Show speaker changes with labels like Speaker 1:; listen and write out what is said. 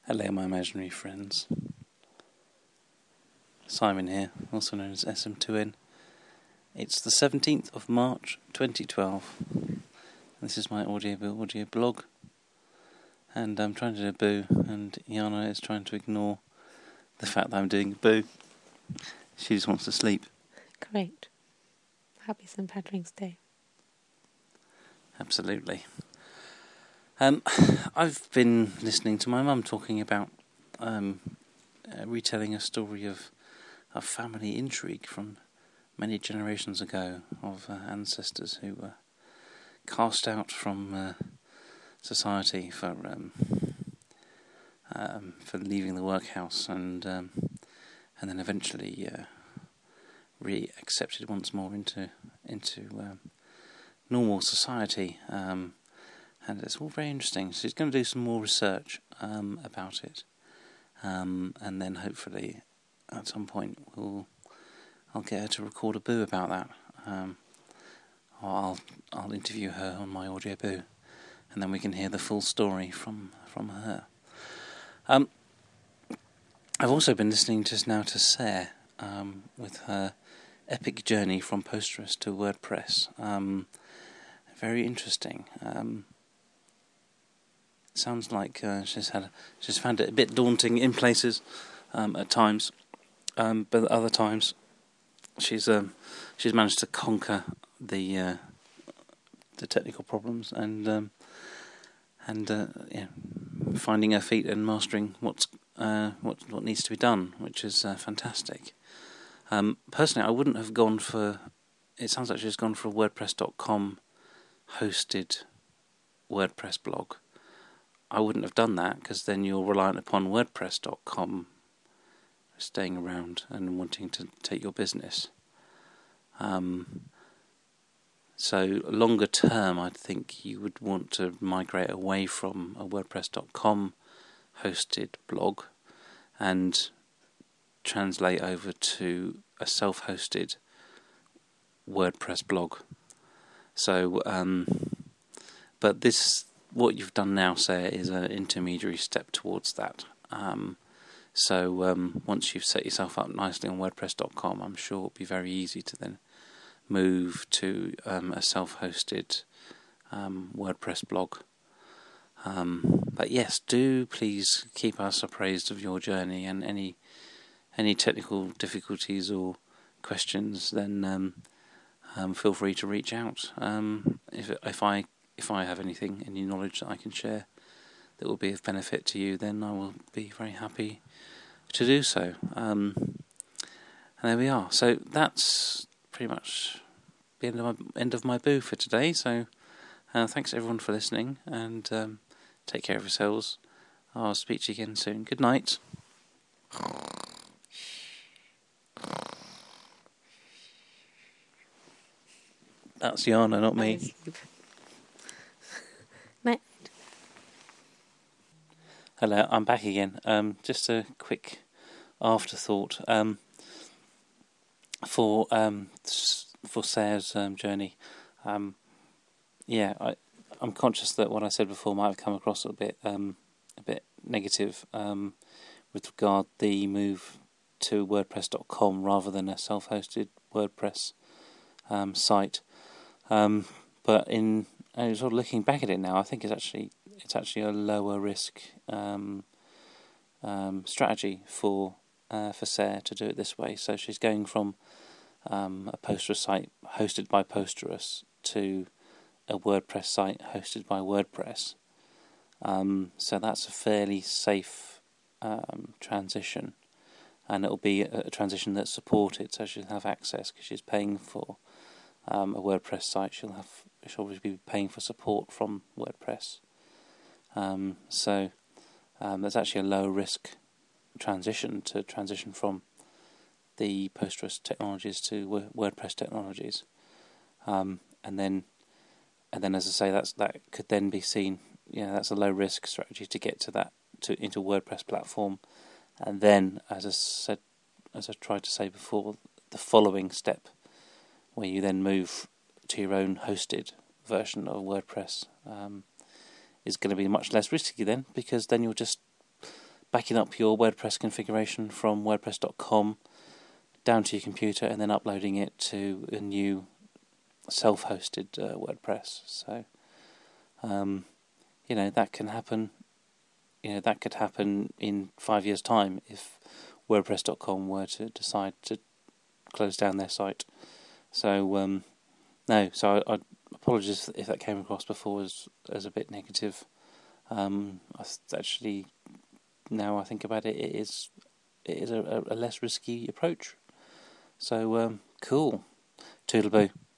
Speaker 1: Hello, my imaginary friends. Simon here, also known as SM2N. It's the 17th of March 2012. This is my audio blog. And I'm trying to do a boo, and Iana is trying to ignore the fact that I'm doing a boo. She just wants to sleep.
Speaker 2: Great. Happy St. Patrick's Day.
Speaker 1: Absolutely. I've been listening to my mum talking about retelling a story of family intrigue from many generations ago, of ancestors who were cast out from society for leaving the workhouse, and then eventually re-accepted once more into normal society. And it's all very interesting. So she's going to do some more research about it, and then hopefully at some point I'll get her to record a boo about that. I'll interview her on my audio boo, and then we can hear the full story from her. I've also been listening just now to Sarah with her epic journey from Posterous to WordPress. Very interesting. Sounds like she's found it a bit daunting in places at times, but at other times she's managed to conquer the technical problems and finding her feet and mastering what needs to be done, which is fantastic. Personally, I wouldn't have gone for. It sounds like she's gone for a WordPress.com hosted WordPress blog. I wouldn't have done that, because then you're reliant upon WordPress.com staying around and wanting to take your business. So longer term, I think you would want to migrate away from a WordPress.com hosted blog and translate over to a self-hosted WordPress blog. So, but this. What you've done now, Sarah, is an intermediary step towards that. So once you've set yourself up nicely on WordPress.com, I'm sure it'll be very easy to then move to a self-hosted WordPress blog. But yes, do please keep us appraised of your journey, and any technical difficulties or questions, then feel free to reach out. If I have any knowledge that I can share that will be of benefit to you, then I will be very happy to do so. And there we are. So that's pretty much the end of my boo for today. So thanks everyone for listening, and take care of yourselves. I'll speak to you again soon. Good night. That's Yana, not me. Hello, I'm back again. Just a quick afterthought for Sarah's journey. I'm conscious that what I said before might have come across a bit negative with regard the move to WordPress.com rather than a self-hosted WordPress site. But in sort of looking back at it now, I think it's actually a lower risk strategy for Sarah to do it this way. So she's going from a Posterous site hosted by Posterous to a WordPress site hosted by WordPress. So that's a fairly safe transition, and it'll be a transition that's supported. So she'll have access, because she's paying for a WordPress site. She'll obviously be paying for support from WordPress. So there's actually a low risk transition from the Posterous technologies to WordPress technologies, and then as I say, that could then be seen. That's a low risk strategy to get into WordPress platform, and then as I tried to say before, the following step, where you then move to your own hosted version of WordPress, is going to be much less risky then, because then you're just backing up your WordPress configuration from WordPress.com down to your computer and then uploading it to a new self-hosted WordPress. So, that can happen. That could happen in 5 years' time if WordPress.com were to decide to close down their site. So, no. So I apologise if that came across before as a bit negative. Actually, now I think about it, it is a less risky approach. So, cool. Toodaloo.